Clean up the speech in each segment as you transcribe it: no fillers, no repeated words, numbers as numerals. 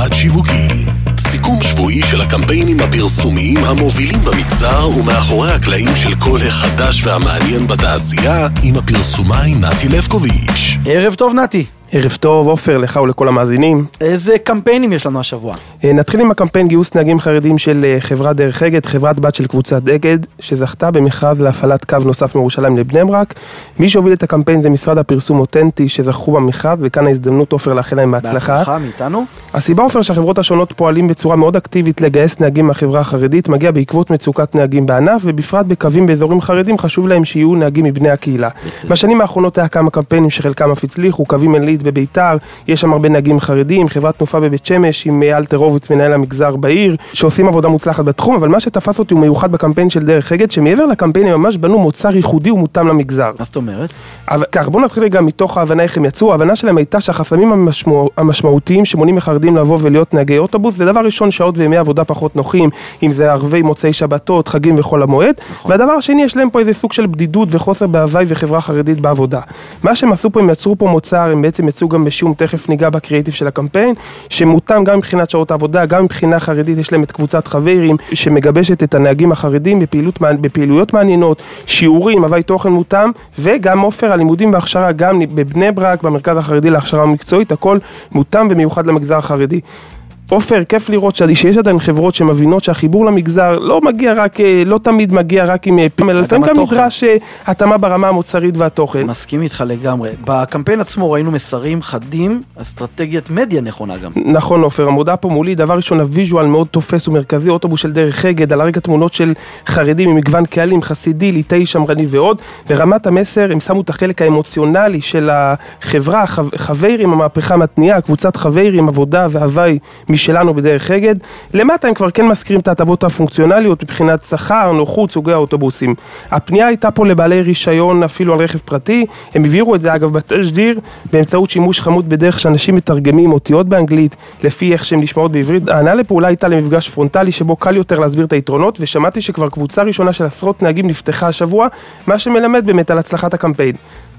מבט שיווקי, סיכום שבועי של הקמפיינים הפרסומיים המובילים במגזר ומאחורי הקלעים של כל החדש והמעניין בתעשייה, עם הפרסומאי נתי לבקוביץ'. ערב טוב נתי. ערב טוב עופר, לך ולכל המאזינים. איזה קמפיינים יש לנו השבוע? נתחיל עם הקמפיין גיוס נהגים חרדים של חברת דרך אגד, חברת בת של קבוצת אגד, שזכתה במכרז להפעלת קו נוסף מירושלים לבני ברק. מי שהוביל את הקמפיין זה משרד הפרסום אותנטי שזכו במכרז, וכאן ההזדמנות עופר לאחל להם בהצלחה. בהצלחה מאיתנו. הסיבה עופר שהחברות השונות פועלים בצורה מאוד אקטיבית לגייס נהגים מהחברה החרדית, מגיע בעקבות מצוקת נהגים בענף, ובפרט בקווים באזורים חרדים חשוב להם שיהיו נהגים מבני הקהילה. בשנים האחרונות היה כמה קמפיינים שחלקם אף הצליחו, קווים עילית בביתר, יש שם הרבה נהגים חרדים, חברת תנופה בבית שמש עם אלתר הורוביץ מנהל המגזר בעיר, שעושים עבודה מוצלחת בתחום, אבל מה שתפס אותי הוא מיוחד בקמפיין של דרך אגד, שמעבר לקמפיין הם ממש בנו מוצר ייחודי ומותאם למגזר. מה זאת אומרת? כך, בואו נתחיל רגע מתוך ההבנה איך הם יצאו. ההבנה שלהם הייתה שהחסמים המשמעותיים שמונים מחרדים לבוא ולהיות נהגי אוטובוס, זה דבר ראשון, שעות וימי עבודה פחות נוחים, אם זה ערבי מוצאי שבתות, חגים וחול המועד. נכון. והדבר השני, יש להם פה איזה סוג של בדידות וחוסר בהווי וחברה חרדית בעבודה. מה שהם עשו פה, הם יצרו פה מוצר, הם בעצם יצאו גם בשום, תכף ניגע בקריאטיב של הקמפיין, שמותאם גם מבחינת שעות העבודה, גם מבחינה חרדית. יש להם את קבוצת חברים שמגבשת את הנהגים החרדים בפעילויות מעניינות, שיעורים, הווי תוכן מותאם, וגם עופר הלימודים והכשרה, גם בבני ברק, במרכז החרדי להכשרה מקצועית, הכל מותאם ומיוחד למגזר החרדי. עופר, כיף לראות שיש עדיין חברות שמבינות שהחיבור למגזר לא מגיע רק, לא תמיד מגיע רק עם פימל, לפעמים גם נדרש התאמה ברמה המוצרית והתוכן. מסכים איתך לגמרי. בקמפיין עצמו ראינו מסרים חדים, אסטרטגיית מדיה נכונה גם. נכון עופר, המודעה פה מולי, דבר ראשון הוויז'ואל מאוד תופס ומרכזי, אוטובוס של דרך אגד, על הרקע תמונות של חרדים עם מגוון קהלים, חסידי, ליטאי, שמרני ועוד. ברמת המסר הם שמו את החלק האמוציונלי של החברה, חברים, המהפכה מתניעה, קבוצת חברים, עבודה והווי שלנו בדרך אגד. למטה הם כבר כן מזכירים את ההטבות הפונקציונליות מבחינת שכר, נוחות, סוגי האוטובוסים. הפנייה הייתה פה לבעלי רישיון אפילו על רכב פרטי, הם העבירו את זה אגב בתשדיר, באמצעות שימוש חמוד בדרך שאנשים מתרגמים אותיות באנגלית, לפי איך שהן נשמעות בעברית. הענה לפעולה הייתה למפגש פרונטלי שבו קל יותר להסביר את היתרונות, ושמעתי שכבר קבוצה ראשונה של עשרות נהגים נפתחה השבוע, מה שמלמד באמת על הצלחת הקמפיין.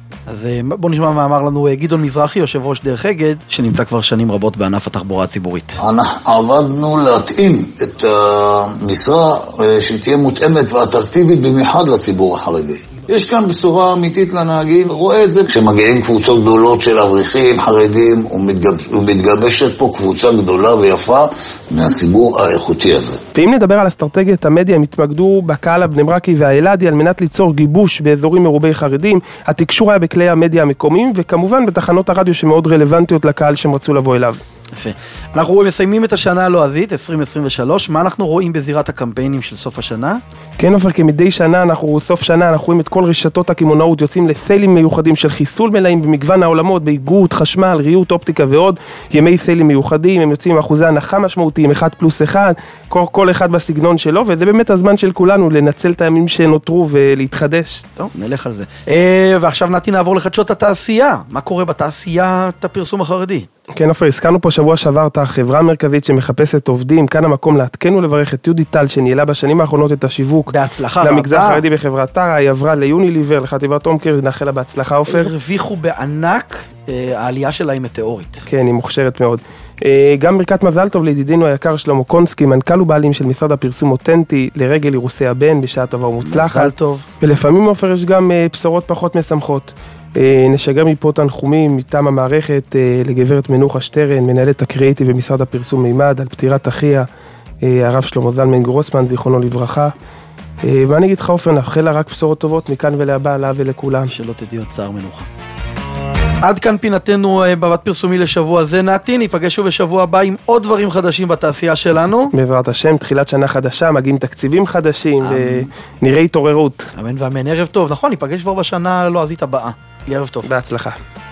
אז בוא נשמע מה אמר לנו גדעון מזרחי, יושב ראש דרך אגד, שנמצא כבר שנים רבות בענף התחבורה הציבורית. אנחנו עבדנו להתאים את המשרה שתהיה מותאמת ואטרקטיבית במיוחד לציבור החרדי. יש כאן בשורה אמיתית לנהגים, רואה את זה כשמגיעים קבוצות גדולות של אברכים חרדים, ומתגבשת פה קבוצה גדולה ויפה מהציבור האיכותי הזה. ואם נדבר על אסטרטגיית המדיה, הם התמקדו בקהל הבני ברקי והאלעדי על מנת ליצור גיבוש באזורים מרובי חרדים. התקשור היה בכלי המדיה המקומיים, וכמובן בתחנות הרדיו שמאוד רלוונטיות לקהל שהם רצו לבוא אליו. יפה. אנחנו מסיימים את השנה הלועזית, 2023. מה אנחנו רואים בזירת הקמפיינים של סוף השנה? כן עופר, כמדי שנה, סוף שנה, אנחנו רואים את כל רשתות הקמעונאות יוצאים לסיילים מיוחדים של חיסול מלאים במגוון העולמות, באיגוד, חשמל, ריהוט, אופטיקה ועוד. ימי סיילים מיוחדים, הם יוצאים עם אחוזי הנחה משמעותיים, 1+1, כל אחד בסגנון שלו, וזה באמת הזמן של כולנו לנצל את הימים שנותרו ולהתחדש. טוב, נלך על זה. ועכשיו נתי נעבור לחדשות התעשייה. מה קורה בתעשיית הפרסום החרדי? כן עופר, הזכרנו פה שבוע שעבר את החברה המרכזית שמחפשת עובדים, כאן המקום לעדכן ולברך את יהודית טל שניהלה בשנים האחרונות את השיווק. בהצלחה למגזר החרדי בחברת טרה, היא עברה ליוניליבר, לחטיבת תומקר, נאחל לה בהצלחה עופר. הרוויחו בענק, העלייה שלה היא מטאורית. כן, היא מוכשרת מאוד. גם ברכת מזל טוב לידידינו היקר שלמה קונסקי, מנכ"ל ובעלים של משרד הפרסום אותנטי, לרגל אירוסי הבן, בשעה טובה ומוצלחת. מזל טוב. ולפעמים עופר יש גם בשורות פחות משמחות. נשגר מפה תנחומים מטעם המערכת לגברת מנוחה שטרן, מנהלת הקריאיטיב במשרד הפרסום מימד, על פטירת אחיה, הרב שלמה זלמן גרוסמן, זיכרונו לברכה. ואני אגיד לך עופר, נאחל לה רק בשורות טובות מכאן ולהבא, לה ולכולם. שלא תדעי עוד צער מנוחה. עד כאן פינתנו מבט פרסומי לשבוע זה. נתי, ניפגש שוב בשבוע הבא עם עוד דברים חדשים בתעשייה שלנו. בעזרת השם, תחילת שנה חדשה, מגיעים תקציבים חדשים, ונראה התעוררות. אמן ואמן, ערב טוב. נכון, ניפגש כבר בשנה הלועזית הבאה. ערב טוב. בהצלחה.